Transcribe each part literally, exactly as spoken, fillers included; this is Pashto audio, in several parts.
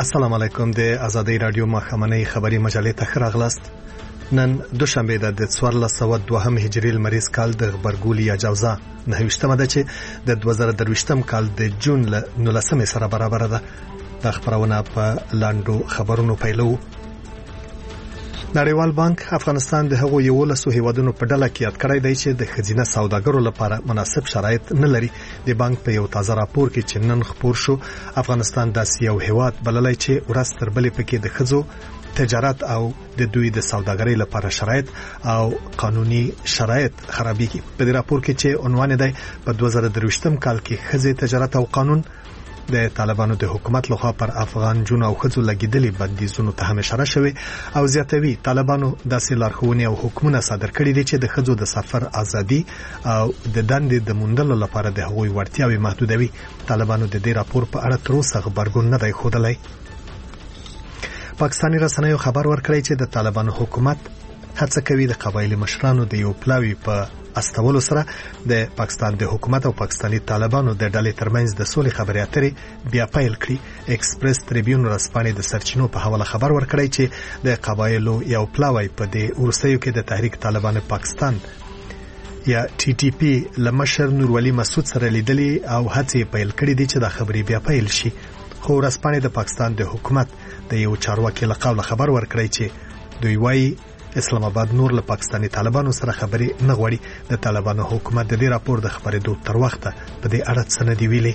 السلام علیکم. د آزادۍ رادیو ماښامنۍ خبري مجلې ته ښه راغلاست. نن دوشنبه ده د څوارلس سوه دوهم هجري لمریز کال د غبرګولي یا جوزا نهه ویشتمه ده چې د دوه زره درویشتم کال د جون له نولسمې سره برابره ده. دا خبرونه په لاندو خبرونو پیلو. نړیوال بانک افغانستان د هغو یولسو هیوادونو په ډله کې یاد کړی دی چې د ښځینه سوداګرو لپاره مناسب شرایط نه لري. د بانک په یو تازه راپور کې چې نن خپور شو، افغانستان داسې یو هیواد بللی چې ورځ تر بلې پکې د ښځو تجارت او د دوی د سوداګرۍ لپاره شرایط او قانوني شرایط خرابېږي. په دې راپور کې چې عنوان دی په دوه زره درویشتم کال کې ښځې تجارت او قانون، د طالبانو د حکومت لخوا پر افغان جون او ښځو لګیدلي بندیزونو ته هم اشاره شوې او زیاتوي طالبانو داسې لارښوونې او حکمونه صادر کړي دي چې د ښځو د سفر ازادي او د دندې د موندلو لپاره د هغوی وړتیاوې محدودوي. طالبانو د دې راپور په اړه تر اوسه غبرګون نه دی ښودلی. پاکستاني رسنیو خبر ورکړی چې د طالبانو حکومت هڅه کوي د قبایلي مشرانو د یو پلاوي په استولو سره د پاکستان د حکومت او پاکستاني طالبانو د ډلې ترمنځ د سولې خبرې اترې بیا پیل کړي. ایکسپریس تریبیون ورځپاڼې د سرچینو په حواله خبر ورکړی چې د قبایلو یو پلاوی په دې وروستیو کې د تحریک طالبان پاکستان یا ټي ټي پی لمشر نورولي مسعود سره لیدلي او هڅې پیل کړې دي چې د خبرې بیا پیل شي. خو ورځپاڼې د پاکستان د حکومت د یو چارواکي له قوله خبر ورکړی چې دوی وايي اسلام آباد نور له پاکستاني طالبانو سره خبرې نه غواړي. د طالبانو حکومت د دې راپور د خبرېدو تر وخته په دې اړه څه نه دی ویلي.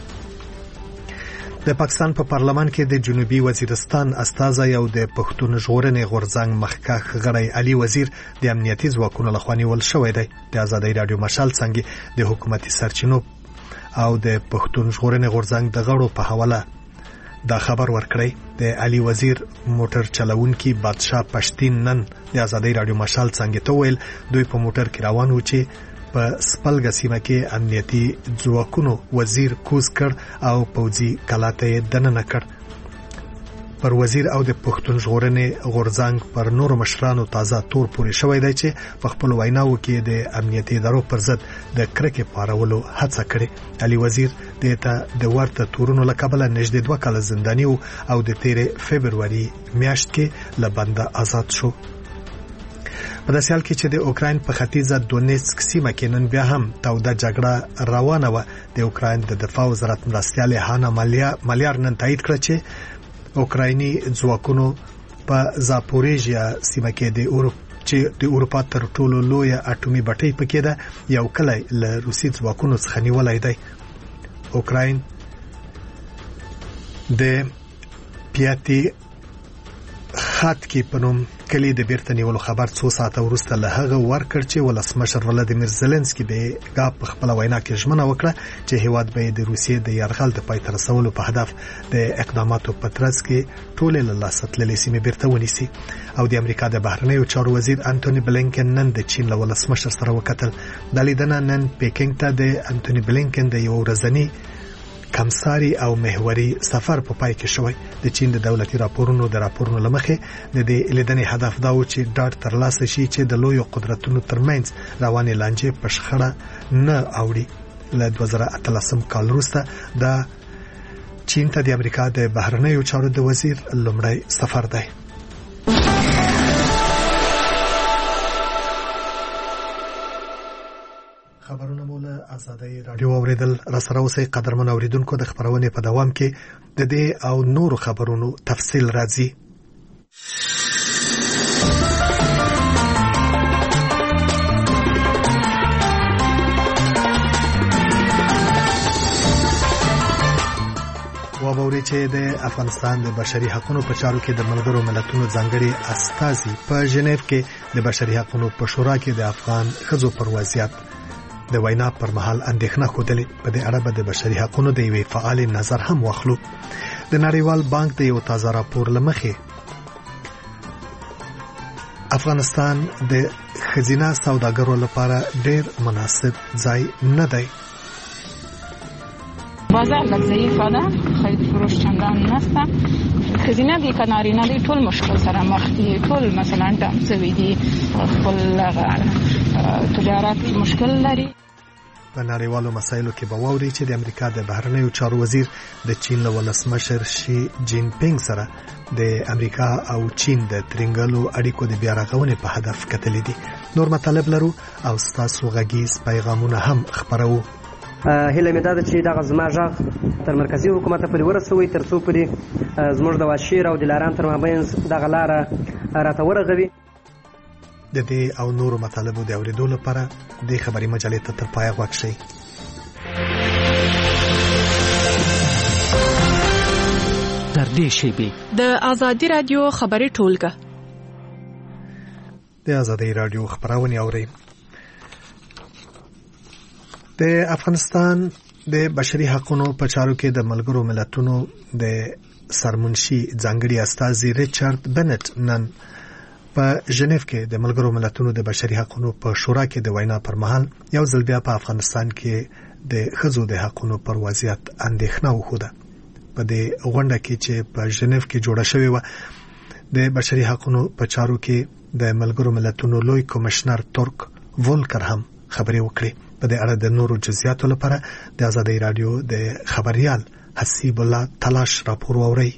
د پاکستان په پا پارلمان کې د جنوبي وزیرستان استازی او د پښتون ژغورنې غورځنګ مخکښ غړی علي وزیر د امنیتي ځواکونو لخوا نیول شوی دی. د آزادۍ رادیو مشال څنګه د حکومتي سرچینو او د پښتون ژغورنې غورځنګ د غړو په حواله دا خبر ورکړی. د علي وزیر موټر چلونکي بادشاه پښتین نن د آزادۍ رادیو مشال څنګه ته ویل دوی په موټر کې روان و چې په سپلګه سیمه کې امنیتي ځواکونو وزیر کوز کړ او پوځي کلاته دننه کړ. پر وزیر او د پښتون ژغورنې غورځنګ پر نور مشرانو تازه تور پورې شوی دی چې په خپل ویناو کې د امنیتي ادارو پر ضد د کرکې پارولو هڅه کړې. علي وزیر د ته د ورته تورونو له کبله نږدې دوه کاله زنداني او د تیرې فبروري میاشت کې له بنده آزاد شو. په داسې حال کې چې د اوکراین په ختیځه دونیتسک سیمه کې نن بیا هم توده جګړه روانه وه. د اوکراین د دفاع وزارت مرستیال هانا مالیار نن تایید کړ چې اوکرایني ځواکونو په زاپوریژیا سیمه کې د اورو چې د اروپا تر ټولو لویه اټومي بټۍ پکې ده یو کلی له روسي ځواکونو څخه نیولی دی. اوکراین د پیاتي خط کې په نوم کلی د بیرته نیولو خبر څو ساعته وروسته له هغه ورکړ چې ولسمشر ولادیمیر زيلنسکي به غا په خپل وینا کې ژمنه وکړه چې هیواد به د روسیې د یرغل د پای ته رسولو په هدف د اقداماتو په ترڅ کې ټولې له لاسه تللې سیمې بیرته ونیسي. او د امریکا د بهرنیو چارو وزیر انټونی بلینکن نن د چین له ولسمشر سره وکتل. د لیدنه نن پیکینګ ته د انټونی بلینکن د یو ورځني کمساري او محوري سفر په پای کې شوی. د چین د دولتي راپورونو د راپورونو لمخې د دې لیدنې هدف دا و چې ډاډ ترلاسه شي چې د لویو قدرتونو ترمنځ روانې لانجې په شخړه نه اوړي. له دوه زره اتلسم کال وروسته د چین ته د امریکا د بهرنیو چارو د وزیر لومړی سفر دی. خبرونه مولا آزادۍ رادیو اوریدل. را سره اوسئ قدرمن اوریدونکو. د خبرونې په دوام کې د دې او نورو خبرونو تفصیل راځي. وابوري چې د افغانستان د بشري حقوقو په چارو کې د ملګرو ملتونو ځانګړي استازي په ژنیف کې د بشري حقوقو په شورا کې د افغان ښځو پر وضعیت د وینا پر مهال اندېښنه خوده. په دې اړه به د بشري حقوقو د یوې فعال نظر هم واخلو. د نړیوال بانک د یو تازه راپور لمخې افغانستان د ښځینه سوداګرو لپاره ډېر مناسب ځای نه دی. بازار لږ ضعیفه ده، خرید فروش چندان نشته. ښځینه دي که نارینه دي ټول مشکل سره مخ دي. ټول مثلا ډم شوي دي، خپل تجارت مشکل لري. په نړیوالو مسایلو کې به واوري چې د امریکا د بهرنیو چارو وزیر د چین له ولسمشر شي جین پینګ سره د امریکا او چین د ترنګلو اړیکو د بیا رغونې په هدف کتلې دي. نور مطالب لرو او ستاسو غږیز پیغامونه هم خبرو. هیله مې دا ده چې دغه زما غږ تر مرکزي حکومت پورې ورسوي تر څو پورې زموږ د واشیر او دلارام تر مابین دغه لاره راته ورغوي. د دې او نورو مطالبو د اورېدو لپاره د خبري مجلې ته تر پایه غوږ شئ. تر دې شیبې د آزادي رادیو خبري ټولګه د آزادي رادیو خبرونه اورئ. د افغانستان د بشري حقوقو په چارو کې د ملګرو ملتونو د سرمنشي ځانګړي استازي ریچارډ بنټ نن په ژنیف کې د ملګرو ملتونو د بشري حقوقو په شورا کې د وینا پر مهال یو ځل بیا په افغانستان کې د ښځو د حقوقو پر وضعیت اندېښنه وښوده. په دې غونډه کې چې په ژنیف کې جوړه شوې وه د بشري حقوقو په چارو کې د ملګرو ملتونو لوی کمشنر ترک ولکر هم خبرې وکړې. په دې اړه د نورو جزئیاتو لپاره د آزادي رادیو د خبريال حسیب الله تلاش راپور ووري.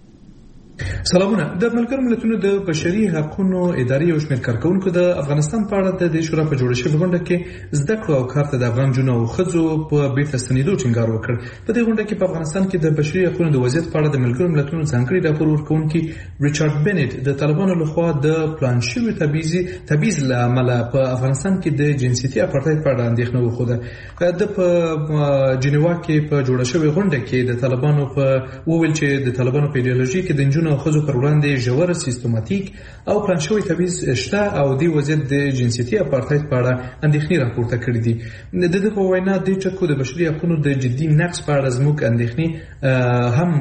سلامونه. د ملګرو ملتونو د بشري حقوقو ادارې او شمېر کارکونکو د افغانستان په اړه د شورا په جوړه شوې غونډه کې زده کړو او کار ته د افغان جنو او ښځو په بیرته ستنېدو ټینګار وکړ. په دې غونډه کې په افغانستان کې د بشري حقوقو د وضعیت په اړه د ملګرو ملتونو ځانګړي راپور ورکوونکي ریچارډ بنټ د طالبانو لخوا د پلان شوي تبعیض تبعیض له امله په افغانستان کې د جنسیتي اپارټاید په اړه اندېښنه وښوده. د په جنیوا کې په جوړه شوې غونډه کې د طالبانو په وویل چې د طالبانو په ایډیالوژي کې د نجونو او ښځو پر وړاندې ژور سیستماتیک او پلان شوی تبعیض شته او د وضعیت د جنسیتي اپارټاید په اړه اندېښنې راپورته کړې دي. د دې په وینا د ټکو د بشري حقوقو د جدي نقص په اړه زموږ اندېښنې هم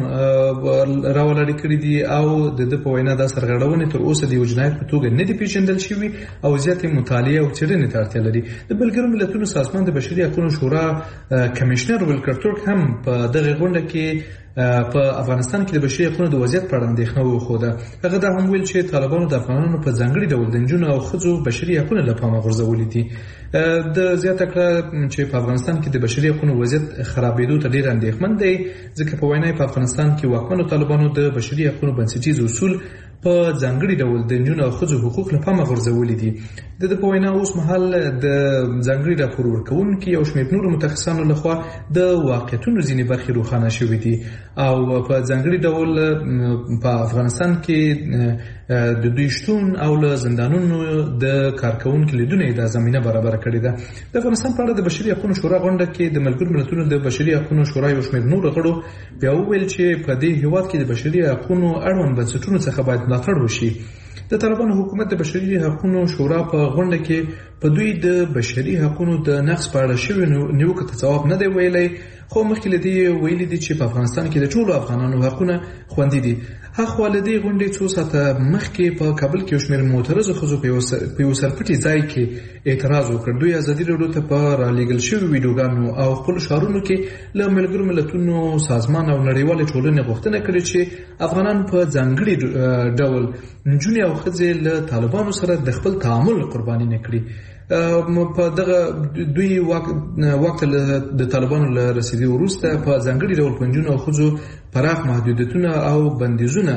راولړې کړې دي او د دې په وینا د سرغړونې تر اوسه د جنایت په توګه نه دي پیژندل شوی او زیاتې مطالعه او څېړنې ته اړتیا لري. د ملګرو ملتونو سازمان د بشري حقوقو شورا کمشنر ولکر ترک هم په دغه غونډه کې په افغانستان کې د بشري حقوقو د وضعیت په اړه اندېښنه وښوده. هغه دا هم ویل چې طالبانو د افغانانو په ځانګړي ډول د نجونو او ښځو بشري حقوقو له پامه غورځولي دي. د زیاته کړه چې په افغانستان کې د بشري حقوقو وضعیت خرابېدو ته ډېر اندېښمن دی ځکه په وینا په افغانستان کې واکمنو طالبانو د بشري حقوقو بنسټیز اصول په ځانګړي ډول د نجونو او ښځو حقوق له پامه غورځولي دي. د دې په وینا اوس مهال د ځانګړي راپور ورکوونکي او شمېر نورو متخصصانو لخوا د واقعیتونو ځینې برخې روښانه شوې دي او په ځانګړي ډول په افغانستان کې د دوی شتون او له زندانونو د کارکونکو لیدونه د زمينه برابر کړې ده. د افغانستان په اړه د بشري حقوقو شورا غونډه کې د ملګرو ملتونو د بشري حقوقو شورا یو شمېر نور غړو بیا وویل چې په دې هیواد کې د بشري حقوقو اړوند بنسټونو څخه باید ملاتړ وشي. د طالبانو حکومت د بشري حقوقو شورا په غونډه کې په دوی د بشري حقوقو د نقص په اړه شوی نیوکه ته ځواب نه دی ویلی خو مخکې له دې ویلي دي چې په افغانستان کې د ټولو افغانانو حقونه خوندي دي. هغه ولدي غونډې څو ساعته مخکې په کابل کې شمېر معترضو ښځو په یو سرپټي ځای کې اعتراض وکړ. دوی ازادي راډیو ته په رالیږل شوي ویډیوګانو او خپل شعارونو کې له ملګرو ملتونو سازمان او نړیوالې ټولنې غوښتنه کړې چې افغانان په ځانګړي ډول نجونې او ښځې له طالبانو سره د خپل تعامل قرباني نه کړي. په دغه دوی وخت د طالبانو له رسیدو وروسته په ځانګړي ډول پنځونه او خځو پراخ محدودیتونه او بندیزونه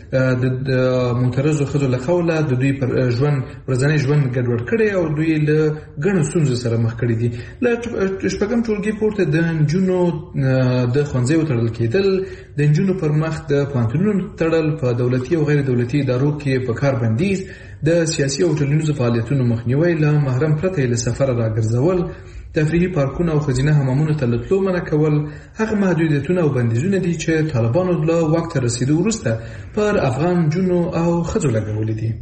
د معترضو ښځو له قوله د دوی پر ژوند ورځنی ژوند ګډوډ کړي او دوی له ګڼو ستونزو سره مخ کړي دي. له شپږم ټولګي پورته د نجونو د ښوونځیو تړل کېدل، د نجونو پر مخ د پوهنتونونو تړل، په دولتي او غیر دولتي ادارو کې په کار بندیز، د سیاسي او ټولنیزو فعالیتونو مخنیوی، له محرم پرته له سفر راګرځول، تفریحي پارکونه او خزینه حمامونو ته لتلو منع کول، هغه محدودیتونه او بندیزونه دي چې طالبانو له وخت رسیدو وروسته پر افغان جنو او خځو لګولې دي.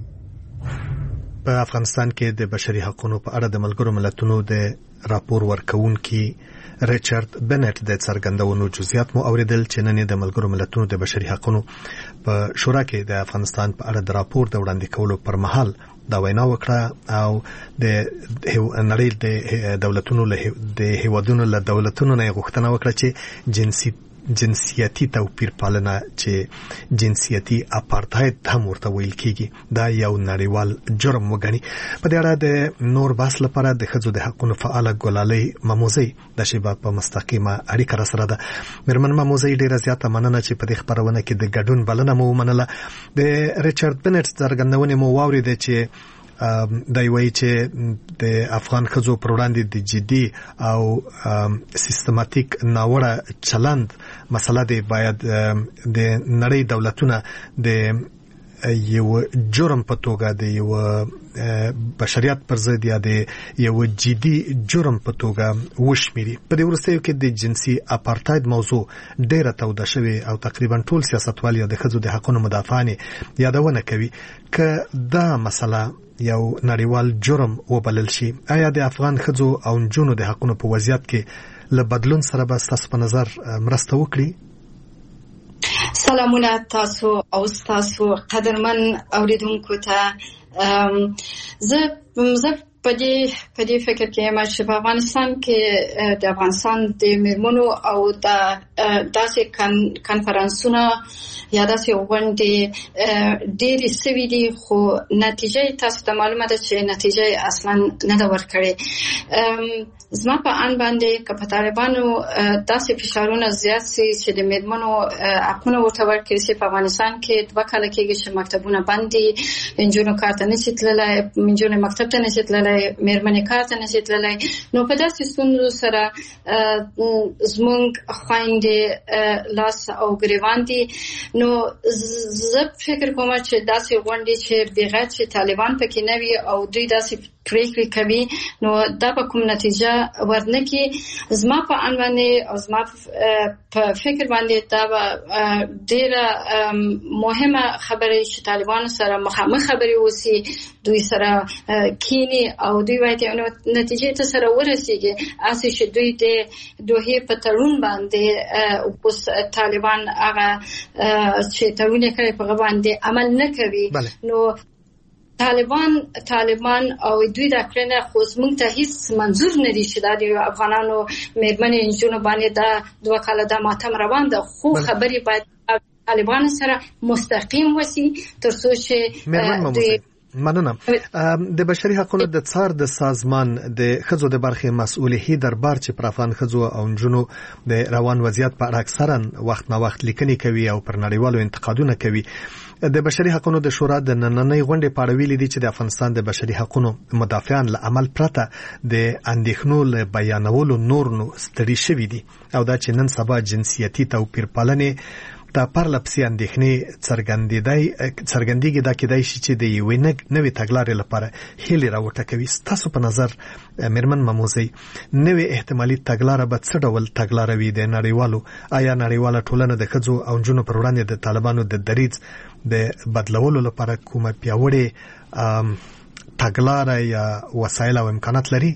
په افغانستان کې د بشري حقوقو په اړه د ملګرو ملتونو د راپور ورکوونکي ریچارډ بنټ د څرګندونو جزئیات مو اوریدل چې نن د ملګرو ملتونو د بشري حقوقو په شورا کې د افغانستان په اړه د راپور د وړاندې کولو پر مهال دا وینا وکړه او د نړۍ د دولتونو له د هیوادونو له دولتونو نه غوښتنه وکړه چې جنسي جنسیتي توپیر پالنه چې جنسیتي اپارتاید هم ورته ویل کیږي دا یو نړیوال جرم وګڼي. په دې اړه د نور بحث لپاره د ښځو د حقونو فعاله ګلالۍ ماموزی د شیبا په مستقیمه اړیکه را سره ده. مېرمن ماموزی ډیره زیاته مننه چې په دې خپرونه کې د ګډون بلنه مو ومنله. د ریچارډ بنټ څرګندونې مو واورېدې چې دا وایي چې د افغان ښځو پر وړاندې د جدي او سیستماتیک ناوړه چلند مسله دی باید د نړۍ دولتونه د یو جرم په توګه د یو بشریت پر ضد یا د یو جدي جرم په توګه وشمیري. په دې وروستیو کې د جنسي اپارتاید موضوع ډیره توده شوې او تقریبا ټول سیاستوال یا د ښځو د حقونو مدافعان یادونه کوي که دا مسله یو نړیوال جرم وبلل شي. آیا د افغان ښځو او نجونو د حقونو په وضعیت کې له بدلون سره به ستاسو په نظر مرسته وکړي؟ سلامونه تاسو او تاسو قدرمن اوریدونکو ته. زه زه په دې په دې فکر کې یم چې په افغانستان کې د افغانستان د میرمنو او د داسې کنفرانسونو یا داسې غونډې ډېرې سوي دي خو نتیجه تاسو ته معلومه ده چې نتیجه اصلا نه ده ورکړې. زما په ان باندې که په طالبانو داسې فشارونه زیات سي چې د میرمنو حقونه ورته ورکړي سي. په افغانستان کې دوه کاله کېږي چې مکتبونه بند دي، نجونو کار ته نشي تللی، نجونې مکتب ته نشي تللی، میرمنې کار ته نشي تللی. نو په داسې ستونزو سره زموږ خویندې لاس او ګریوان دي. نو زه فکر کوم چې داسې غونډې چې بغیر چې طالبان پکې نه وي او دوی داسې پریکړې کوي نو دا به کوم نتیجه ورنکړي. زما په ان باندې او زما په فکر باندې دا به ډېره مهمه خبره چې طالبان سره مخامخ خبرې وسی، دوی سره کینی او دوی باید نو نتیجې ته سره ورسیږي. اسې چې دوی د دوه په تړون باندې اوس طالبان هغه چې تړون یې کړی په باندې عمل نه کوي. نو طالبان طالبان او دوی د کړنه خو زموږ ته هیڅ منظور نه دي چې د افغانانو میرمنې انجونو باندې دا دوه کاله د ماتم روان ده. خو خبرې باید طالبان سره مستقیم وسی ترڅو چې دوی مننه. د بشري حقوقو د څار د سازمان د ښځو د برخې مسؤل هیدر بار چې پر افغان ښځو او نجونو د روان وضعیت په اړه اکثرا وخت نه وخت لیکنې کوي او پر نړیوالو انتقادونه کوي. د بشري حقوقو د شورا د نننۍ غونډې په اړه ویلي دي چې د افغانستان د بشري حقوقو مدافعان له عمل پرته د اندېښنو له بیانولو نور نو ستړي شوي دي او دا چې نن سبا جنسیتي توپیر پالنې د پرله پسې اندېښنې څرګندېږي. دا کېدای شي چې د یوې نوې تګلارې لپاره هیلې راوټکوي. ستاسو په نظر مېرمن ماموزی نوې احتمالي تګلاره به څه ډول تګلاره وي د نړیوالو؟ آیا نړیواله ټولنه د ښځو او نجونو پر وړاندې د طالبانو د دریځ د بدلولو لپاره کومه پیاوړې تګلاره یا وسایل او امکانات لري؟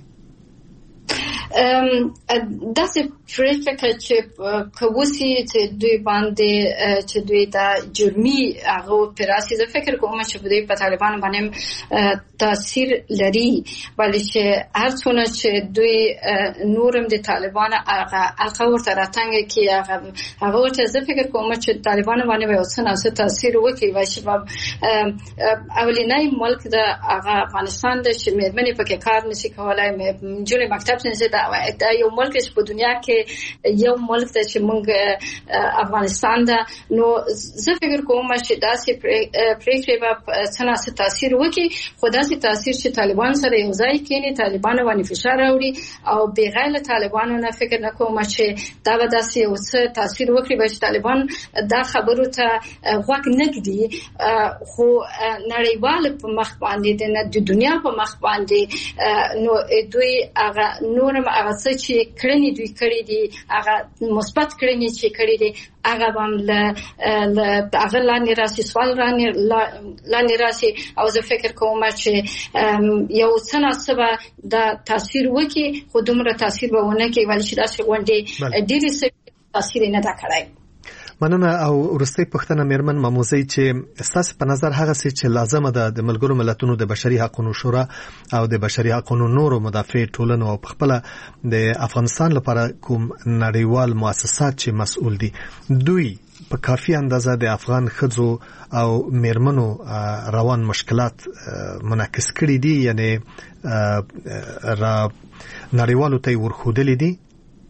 داسې فکر چې کووسی چې دوی باندې چې دوی دا جرمي هغه پراسي زه فکر کوم چې دوی په طالبان باندې تاثیر لري، ولی چې هر څونه چې دوی نورم د طالبان هغه هغه ورته راتنګ کی هغه هغه ورته زه فکر کوم چې طالبان باندې به اوسنه څه تاثیر وکړي. وای چې اولینای ملک د هغه افغانستان د چې مېرمنې پکې کار نشي کولای، جوړې مکتب څنګه دا یو ملک چې په دنیا کې یو ملک ته چې موږ افغانستان ده. نو زه فکر کوم چې داسې پریکړې به څنګه تاثیر وکړي، خو داسې تاثیر چې طالبان سره یو ځای کېني، طالبان باندې فشار راوړي او بغیر له طالبانو نه فکر نه کوم چې دا به داسې یو څه تاثیر وکړي چې طالبان دا خبرو ته غوږ نه ږدي. خو نړیوال په مخ باندې د دنیا په مخ باندې نو دوی هغه نورم هغه څه چې کړنې دوی کړې دي، هغه مثبت کړنې چې کړې دي، هغه هم له هغه لاندې راسي سوال لاندې راسي. او زه فکر کوم چې یو څه ناسبه دا تاثیر وکړي، خو دومره تاثیر به ونه کړي، ولی چې داسې غونډې ډېرې تاثیر نه دا کړی. مننه. او ورستۍ پښتنه میرمن ماموزي چې اساس په نظر هغه څه چې لازمه ده د ملګرو ملتونو د بشري حقوقو شورا او د بشري حقوقو نورو مدافع ټولنو او خپل د افغانستان لپاره کوم نړیوال مؤسسات چې مسؤل دي دوی په کافي اندازه د افغان خځو او میرمنو روان مشکلات منعکس کړي دي، یعنی را نړیوالو ته ورخودلې دي.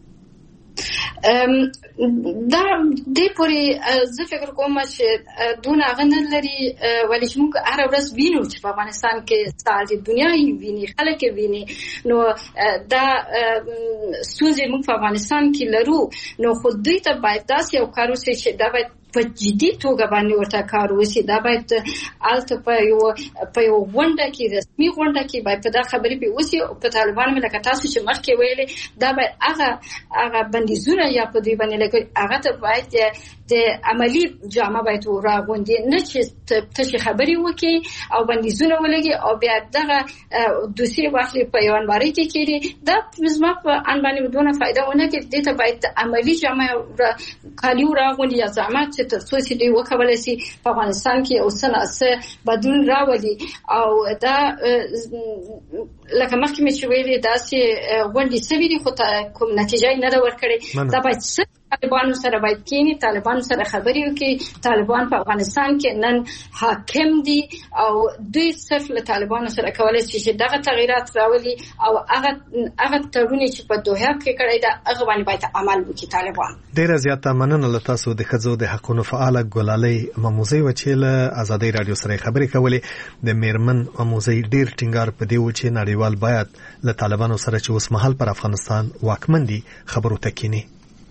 دا د پوری زه فکر کوم چې دون غن لري ولې چې موږ هر ورځ وینو چې په افغانستان کې ستاسو دنیا یې ویني، خلک یې ویني، نو دا ستونزې موږ په افغانستان کې لرو. نو خو دوی ته باید داسې یو کار وشي چې دا باید په جدي توګه باندې ورته کار وشي. دا باید الته په یو په یو غونډه کې رسمي غونډه کې باید په دا خبرې په وشي او په طالبان مې لکه تاسو چې مخکې ویلې دا باید هغه هغه بندیزونه یا په دوی باندې لکه هغه ته باید د عملی جامه باید راغونډي، نه چې ته خبرې وکړي او بندیزونه ولګي او بیا دغه دوسیه واخلي په یو انباري کې کړي. دا زما په ان باندې دونه فائدہ ونه کوي. دې ته باید عملی جامه کالی راغونډي یا زعامت چې تر څو چې دوی وکولای شي په افغانستان کې او سناسه بدلون راولي. او دا لکه مخکې مې چې ویلې داسې غونډې سوي دي خو کوم نتیجه نه ده ورکړې. دا باید طالبانو سره باید کینی، طالبانو سره خبرې وکړي. طالبان په افغانستان کې نن حاکم دي او دوی صرف له طالبانو سره کولای شي چې دغه تغیرات راولي او هغه هغه تړونې چې په دوحه کې کړی دا هغه باندې باید عمل وکړي طالبان. ډیره زیاته مننه له تاسو د ښځو د حقوقو فعاله ګلالۍ ماموزي وچیله ازادي رادیو سره خبرې کولې. د میرمن ماموزي ډیر ټینګار په دی و چې نړیوال باید له طالبانو سره چې اوس مهال پر افغانستان واکمن دي خبرو تکینی.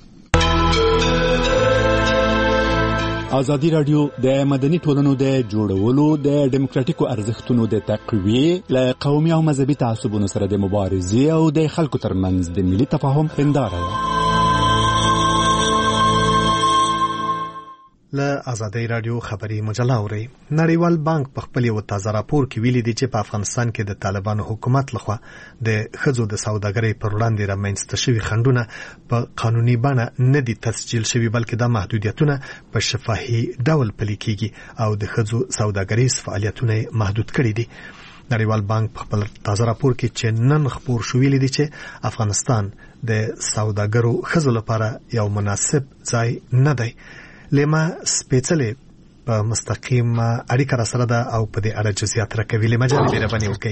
ازادي رادیو د مدني ټولنو د جوړولو د دیموکراتیکو ارزښتونو د تقویه له قومي او مذهبي تعصبونو سره د مبارزې او د خلکو ترمنځ د ملي تفاهم هنداره ده. له ازادي رادیو خبري مجله اوري. نړیوال بانک په خپل یو تازه راپور کې ویلي دی چې په افغانستان کې د طالبانو حکومت لخوا د خځو د سوداګرۍ پر وړاندې رامنځته شوي خنډونه په قانوني بڼه نه دي تسجیل شوي، بلکې دا محدودیتونه په شفاهي ډول پلي کیږي او د خځو سوداګریز فعالیتونه محدود کړي دي. نړیوال بانک په خپل تازه راپور کې چې نن خبر شو ویلي دی چې افغانستان د سوداګرو خځو لپاره یو مناسب ځای نه دی. لیما سپیڅلې په مستقیم اړیکه را سره ده او په دې اړه جزئیات راکوي. لیما جان مهرباني وکړئ.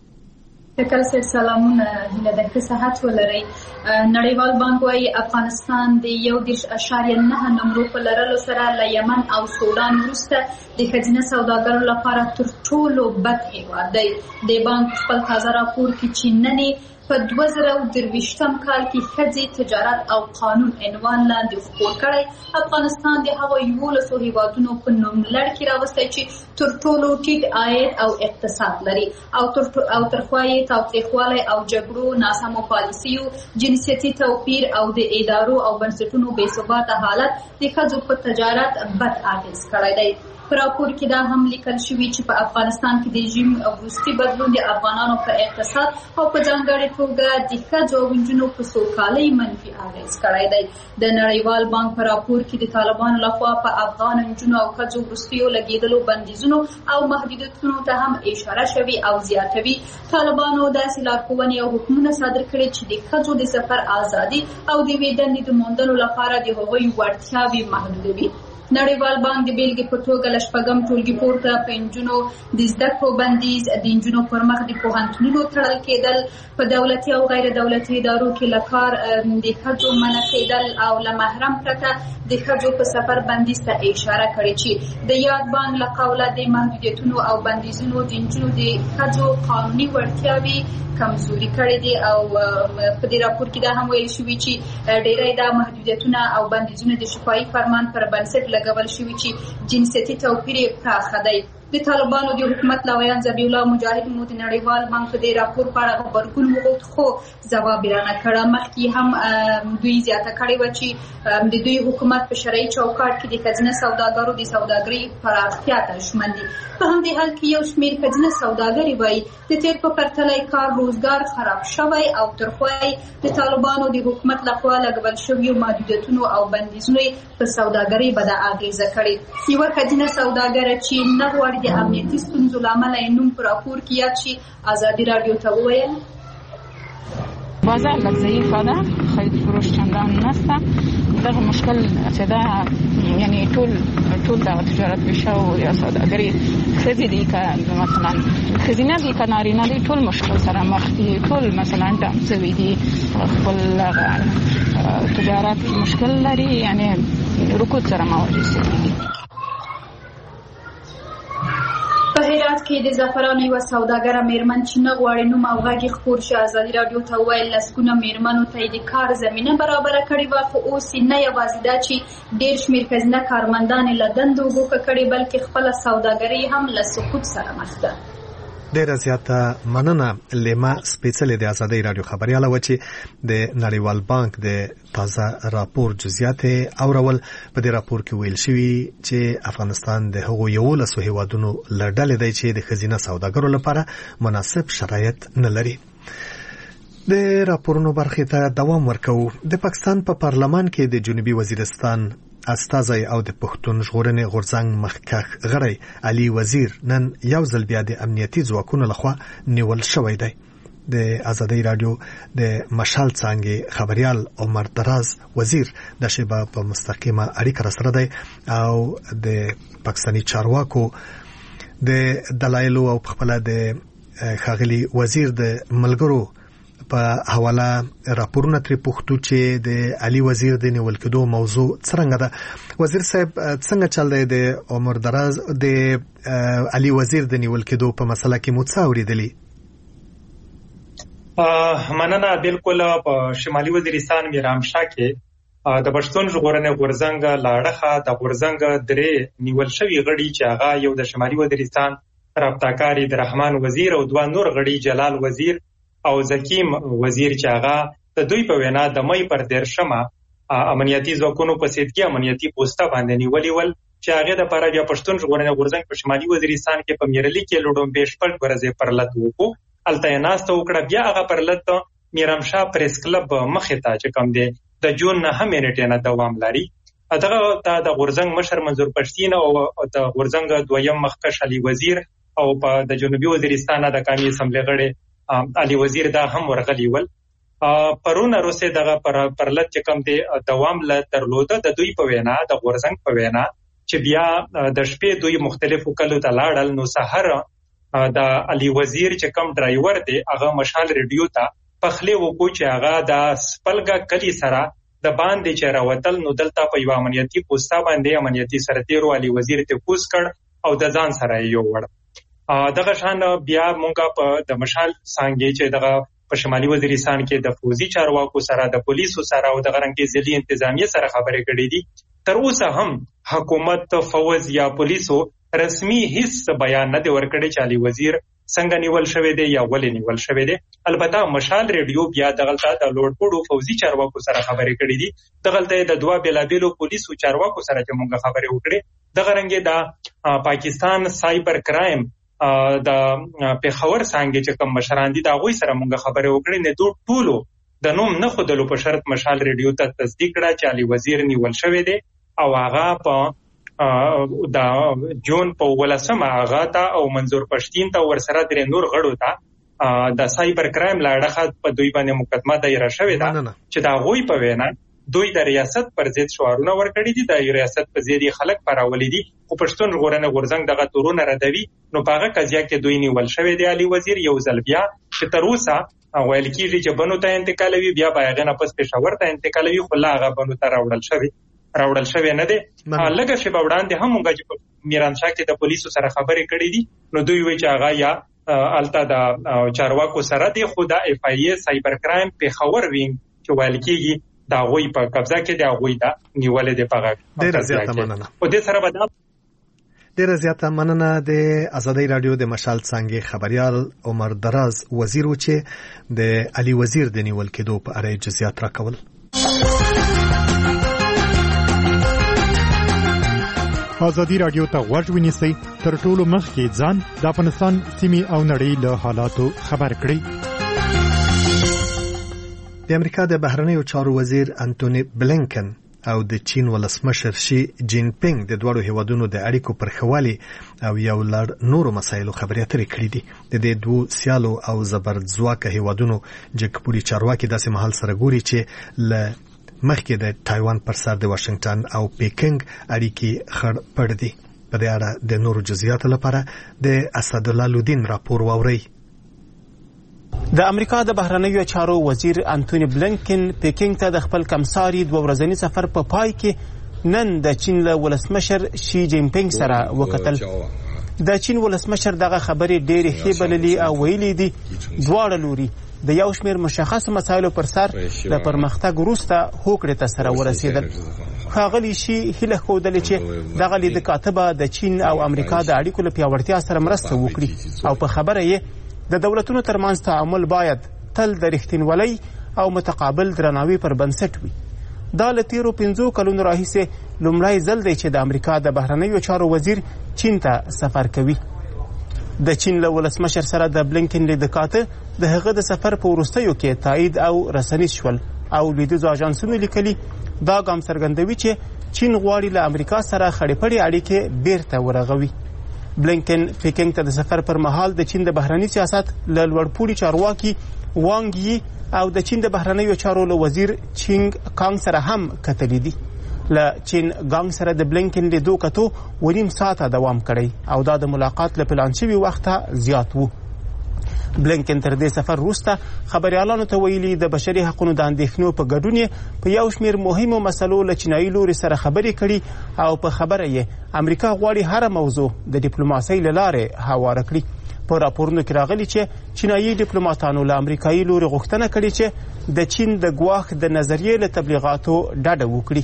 فکر سره سلامونه هله د ښه صحت ولرئ. نړیوال بانک وايي افغانستان د یو دېرش اعشاریه نه نمرو په لرلو سره له یمن او سودان وروسته د ښځینه سوداګرو لپاره تر ټولو بد هېواد دی. د بانک خپل تازه راپور کې چې نن په دوه زره او درویشتم کال کې ښځې تجارت او قانون عنوان لاندې خپور کړی. افغانستان د هغو یولسو هېوادونو په نوملړ کې راوستی چې تر ټولو ټیټ عاید او اقتصاد لري او تر او ترخوا یې تاوتریخوالی او جګړو، ناسمو پالیسیو، جنسیتي توپیر او د ادارو او بنسټونو بې ثباته حالت د ښځو په تجارت بد اغېز کړی دی. په راپور کې دا هم لیکل شوي چې په افغانستان کې د رژیم وروستي بدلون د افغانانو په اقتصاد او په ځانګړې توګه د ښځو او نجونو په سوکالۍ منفي اغېز کړی دی. د نړیوال بانک په راپور کې د طالبانو لخوا په افغان نجونو او ښځو وروستیو لګېدلو بندیزونو او محدودیتونو ته هم اشاره شوي او زیاتوي. طالبانو داسې لارښوونې او حکمونه صادر کړي چې د ښځو د سفر ازادي او د یوې دندې د موندلو لپاره د هغوی وړتیاوې محدودوي. نړیوال بانک د بیلګې په توګه له شپږم ټولګي پورته په نجونو د زده کړو بندیز، د نجونو پر مخ د پوهنتونونو تړل کېدل، په دولتي او غیر دولتي ادارو کې له کار د ښځو منع کېدل او له محرم پرته د ښځو په سفر بندیز ته اشاره کړې چې د یاد بانک له قوله د محدودیتونو او بندیزونو د نجونو د ښځو قانوني وړتیاوې کمزوري کړې دي. او په دې راپور کې دا هم ویل شوي چې ډېری دا محدودیتونه او بندیزونه د شفاهي فرمان پر بنسټ لګول شوي چې جنسیتي توپیر یې پراخه دی. د طالبانو د حکومت لویان ذبیح الله مجاهد مو د نړیوال بانک په دې راپور په اړه غبرګون وغوښت خو ځواب یې رانه کړ. مخکې هم دوی زیاته کړې وه چې د دوی حکومت په شرعي چوکاټ کې د ښځینه سوداګرو د سوداګرۍ پراختیا ته ژمن دي. په همدې حال کې یو شمېر ښځینه سوداګرې وایي د تېر په پرتله کار روزګار خراب شوی او ترخوا د طالبانو د حکومت لخوا لګول شویو محدودیتونو او بندیزونو په سوداګرۍ بده اغېزه کړې. یوه ښځینه سوداګره چې نه غواړي د امنیتي ستونزو له امله یې نوم په راپور کې یاد شي ازادي راډیو ته وویل بازار لږ ضعیفه ده، خرید فروش چندان نشته. دغه مشکل چې ده یعنی ټول ټول دغه تجارت پیشه او یا سوداګري ښځې دي که مثلا ښځینه دي که نارینه دي ټول مشکل سره مخ دي. ټول مثلا ډم شوي دي، خپل تجارت مشکل لري، یعنی رکود سره مواجه شوي دي. په هرات کې د زعفرانو یوه سوداګره میرمن چې نه غواړي نوم او غږ یې خپور شي ازادي راډیو ته وویل لسګونه میرمنو ته یې د کار زمینه برابره کړې وه، خو اوس نه یوازې دا چې ډېر شمېر ښځینه کارمندانې له دندو ګوښه کړې بلکې خپله سوداګري هم له سقوط سره مخ ده. ډیره زیاته مننه لیما سپیڅلې د ازادي رادیو خبرياله و چې د نړیوال بانک د تازه راپور جزئیات اورول. په دې راپور کې ویل شوی چې افغانستان د هغو یولسو هیوادونو له ډلې دی چې د ښځینه سوداګرو لپاره مناسب شرایط نه لري. د راپورونو برخې ته دوام ورکوو. د پاکستان په پا پارلمان کې د جنوبي وزیرستان استازی او د پښتون ژغورنې غورځنګ مخکښ غړی علي وزیر نن یو ځل بیا د امنیتي ځواکونو لخوا نیول شوی دی. د ازادي رادیو د مشال څانګې خبريال عمر دراز وزیر د شبا په مستقیمه اړیکه سره دی او د پاکستاني چارواکو د دلایلو او خپل د خاغلی وزیر د ملګرو په حواله راپورونه تر پښتو چې د علي وزیر د نیول کېدو موضوع څنګه ده. وزیر صاحب څنګه چل دی د عمر دراز د علي وزیر د نیول کېدو په مسله کې مو څه اوریدلی؟ مننه. بالکل په شمالي وزیرستان میرامشاه کې د پښتون ژغورنې غورځنګ لاړخه د غورځنګ درې نیول شوی غړي چې هغه یو د شمالي وزیرستان رابطه‌کار عبدالرحمن وزیر او دوه نور غړي جلال وزیر او زکیم وزیر چې هغه د دوی په وینا د مې پر دیرشمه امنیتي ځواکونو په سیدګي امنیتي پوسټه باندې نیولې ول چې هغه د لپاره بیا پښتون ژغورنې غورځنګ په شمالي وزیرستان کې په میرلي کې لوډوم بشپړ ورځې پر لټ وکړو. الته ناست وکړه بیا هغه پر لټ میرامشاه پریس کلب مخې ته چې کوم دی د جون نه هم نیټه نه دوام لري. دغه د غورځنګ مشر منظور پښتین او د غورځنګ دویم مخکښ علي وزیر او په د جنوبي وزیرستان د قومي اسمبلی غړي علي وزیر دا هم ورغلی ول. پرونه روسه دغه پر پرلت چې کوم دی دوام ل درلوده د دوی په وینا د غورځنګ په وینا چې بیا د شپې دوی مختلفو کلو ته لاړل. نو سحر د علي وزیر چې کوم ډرایور دی هغه مشال ریډیو ته پخلی وکړو چې هغه د سپلګه کلی سره د باندې چې راوتل. نو دلته په یو امنیتي پوسټه باندې امنیتي سرتیرو علي وزیر ته کوس کړ او د ځان سره یو وړ. دغه شان بیا مونږه په د مشال څنګه چې دغه په شمالي وزیرستان کې د فوزي چارواکو سره د پولیسو سره او د غرنګي ځلي انتظامیه سره خبرې کړې دي. تر اوسه هم حکومت فوز یا پولیسو رسمي هیڅ بیان نه دی ورکړی چې علي وزیر څنګه نیول شوی دی یا ولې نیول شوی دی. البته مشال ریډیو بیا دغلطه د لوړپوړو فوزي چارواکو سره خبرې کړې دي. دغلطه د دوه بلابلو پولیسو چارواکو سره چې مونږه خبرې وکړې. د غرنګي د پاکستان سایبر کرایم د پیښور څنګه چې کوم مشران دي دا غوي سره مونږه خبرې وکړې. نه دوه ټولو د نوم نه خودلو په شرط مشال ریډیو ته تصدیق کړه چې علي وزیر نیول شوی دی او هغه په د جون په ولسمه هغه ته او منظور پښتین ته ورسره درې نور غړو ته د سایبر کرایم لاړه په دوی باندې مقدمه دایره شوې ده چې دا غوي په وینا دوی د ریاست پر ضد شعارونه ورکړي دي. د ریاست په ضد خلک پراولي دي خو پښتون ژغورنې غورځنګ دغه تورونه ردوي. نو په هغه قضیه کې دوی نیول شوی دی علي وزیر یو ځل بیا چې تر اوسه ویل کېږي چې بنو ته انتقالوي بیا به هغه نه پس پېښور ته انتقالوي خو لا هغه بنو ته راوړل شوی راوړل شوی نه دی. لږه شی به وړاندې هم مونږ چې میرانشاه کې د پولیسو سره خبرې کړې دي نو دوی وایي چې هغه یا الته د چارواکو سره دی خو د اف ای ای سایبر کرایم پیښور وینګ چې ویل کېږي دا غوي په قبضه کې دا غوي دا نیولې دی په غږ. ډېر زیاته مننه. او د سره به ډیره زیاته مننه د ازادي رادیو د مشال څنګه خبريال عمر دراز وزیر و چې د علي وزیر د نیول کېدو په اړه جزئیات راکول. ازادي رادیو ته غوږ ونیسئ، تر ټولو مخکې ځان د افغانستان سیمې او نړۍ له حالاتو خبر کړئ. د امریکا د بهرنیو چارو وزیر انټونی بلینکن او د چین ولسمشر شي جین پینګ د دوړو هیوادونو د اړیکو پر خوالي او یو لړ نورو مسایلو خبرې اترې کړې دي. د دې دوه سیالو او زبرځواکه هیوادونو جګپوري چارواکي داسې محل سره ګوري چې ل مخکې د تایوان پر سر د واشنگټن او پیکینګ اړیکې خړ پړ دي. په دې اړه د نورو جزئیاتو لپاره د اسدالله لودین راپور واوري. د امریکا د بهرنیو چارو وزیر انټونی بلینکن پیکینګ ته د خپل کمساري دوه ورځني سفر په پای کې نن د چین له ولسمشر شي جین پینګ سره وکتل. د چین ولسمشر دغه خبرې ډېرې ښې بللې او ویلي دي دواړه لوري د یو شمېر مشخص مسایلو پر سر د پرمختګ وروسته هوکړې ته سره ورسېدل. ښاغلي شي هیله ښودلې چې دغه لید کاتبه د چین او امریکا د اړیکو له پیاوړتیا سره مرسته وکړي او په خبره یې د دولتونو ترمنځ تعامل باید تل د رښتینولۍ او متقابل درناوي پر بنسټ وي. دا له تیرو پنځو کلونو راهیسې لومړی ځل دی چې د امریکا د بهرنیو چارو وزیر چین ته سفر کوي. د چین له ولسمشر سره د بلینکن لید کاته د هغه د سفر په وروستیو کې تایید او رسنیز شول او لویدیځو اژانسونو لیکلي دا ګام څرګندوي چې چین غواړي له امریکا سره خړې پړې اړیکې بیرته ورغوي. بلینکن پیکینګ ته د سفر پر مهال د چین د بهرنی سیاست له لوړپوړي چارواکي وانګ یي او د چین د بهرنیو چارو له وزیر چینګ کانګ سره هم کتلي دي. له چین ګانګ سره د بلینکن لیدو کتو ونیم ساعته دوام کړی او دا د ملاقات له پلان شوي وخته زیات وو. بلینکن تر دې سفر وروسته خبريالانو ته ویلي د بشري حقوقو د اندېښنو په ګډون یې په یو شمېر مهمو مسلو له چینایي لوري سره خبرې کړي او په خبره یې امریکا غواړي هره موضوع د ډیپلوماسۍ له لارې هواره کړي. په راپورونو کې راغلي چې چینایي ډیپلوماتانو له امریکایي لوري غوښتنه کړې چې د چین د ګواښ د نظریې له تبلیغاتو ډډه وکړي.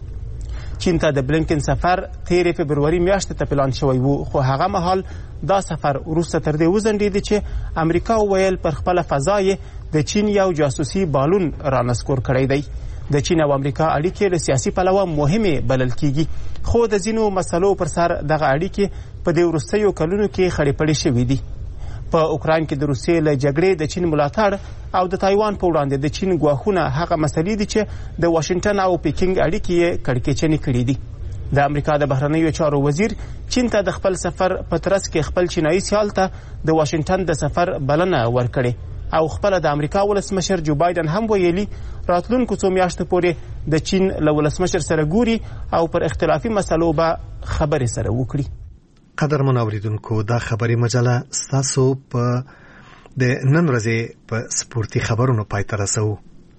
چین ته د بلینکن سفر تیرې فبروري میاشتې ته پلان شوی وو، خو هغه مهال دا سفر وروسته تر دې وځنډېد چې امریکا وویل پر خپله فضا یې د چین یو جاسوسي بالون رانسکور کړی دی. د چین او امریکا اړیکې له سیاسي پلوه مهمې بلل کیږي، خو د ځینو مسلو پر سر دغه اړیکې په دې وروستیو کلونو کې خړې پړې شوې دي. په اوکراین کې د روسیې له جګړې د چین ملاتړ او د تایوان په وړاندې د چین ګواښونه هغه مسلې دي چې د واشنگټن او پیکینګ اړیکې یې کړکېچنې کړي دي. د امریکا د بهرنیو چارو وزیر چین ته د خپل سفر په ترڅ کې خپل چینایي سیال ته د واشنگټن د سفر بلنه ورکړې او خپل د امریکا ولسمشر جو بایدن هم ویلي راتلونکو څو میاشتو پورې د چین له ولسمشر سره ګوري او پر اختلافي مسلو به خبرې سره وکړي. قدرمن اوریدونکو، دا خبري مجله ستاسو په د نن ورځې په سپورتي خبرونو پای ته رسوو.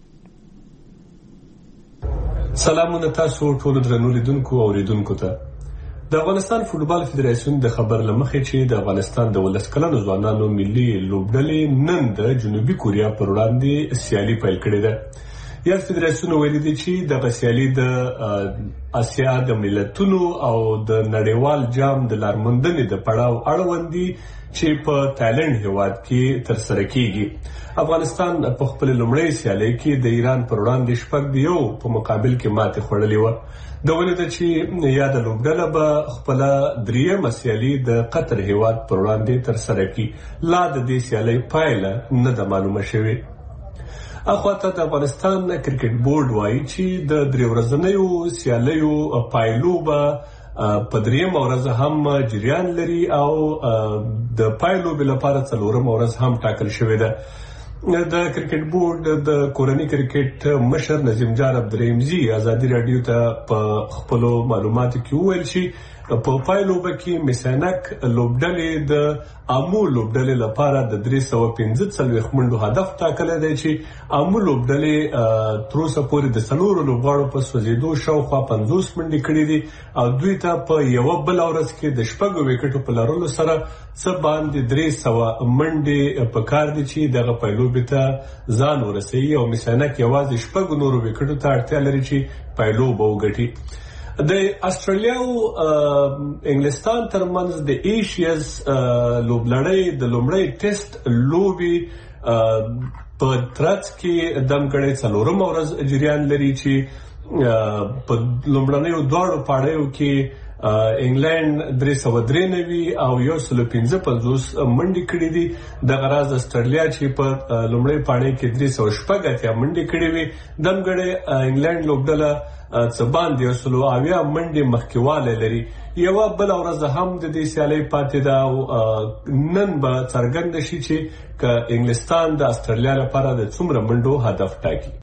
سلامونه تاسو ټول درنو لیدونکو او اوریدونکو ته. د افغانستان فوټبال فدراسیون د خبر لمخې چې د افغانستان د ولس کلنو ځوانانو ملي لوبډلې نن د جنوبي کوریا پر وړاندې سیالي پیل کړې ده. یاد فدراسیون ویلي دی چې د سیالي د اسیا د ملتونو او د نړیوال جام د لارموندنې د پړاو اړوند دي چې په تایلند هیواد کې ترسره کیږي. افغانستان په خپل لومړی سیالي کې د ایران پر وړاندې شپږ دیو په مقابل کې ماتې خوړلې وه. د ولې ده چې یاد لوبډله به خپل درېیمه سیالي د قطر هیواد پر وړاندې ترسره کړي. لا د دې سیالۍ پایله نه ده معلومه شوې. اخواته د افغانستان کرکټ بورډ وایي چې د درې ورځنیو سیالیو پایلوبه په درېیمه ورځ هم جریان لري او د پایلوبې لپاره څلورمه ورځ هم ټاکل شوې ده. د کرکټ بورډ د کورني کرکټ مشر نظیم جان عبدالرحیمزي ازادي رادیو ته په خپلو معلوماتو کې وویل چې په پایلوبه کې میسانک لوبډلې د امو لوبډلې لپاره د درې سوه پنځه څلوېښت منډو هدف ټاکلی دی چې امو لوبډلې تر اوسه پورې د څلورو لوبغاړو په سوځېدو شاوخوا پنځوس منډې کړي دي او دوی ته په یوه بله ورځ کې د شپږو ویکټو په لرلو سره څه باندې درې سوه منډې په کار دي چې دغه پایلوبې ته ځان ورسوي او میسانک یوازې شپږو نورو ویکټو ته اړتیا لري چې پایلوبه وګټي. د استرالیا او انګلستان ترمنځ د ایشیاز لوبلړۍ د لومړی ټیسټ لوبي په ترڅ کې دمګړې څلورم ورځ جریان لري چې په لومړنیو دواړو پاړیو کې انګلند درې سوه درې نوي او یو سل پنځه پنځوس منډې کړې دي. دغه راز استرالیا چې په لومړۍ پاړۍ کې درې سوه شپږ اتیا منډې کړې وي دمګړې انګلند لوبډله څه باندې یو سل اویا منډې مخکېوالی لري. یوه بله ورځ هم د دې سیالۍ پاتې ده او نن به څرګنده شي چې که انګلستان د استرالیا لپاره د څومره منډو هدف ټاکي.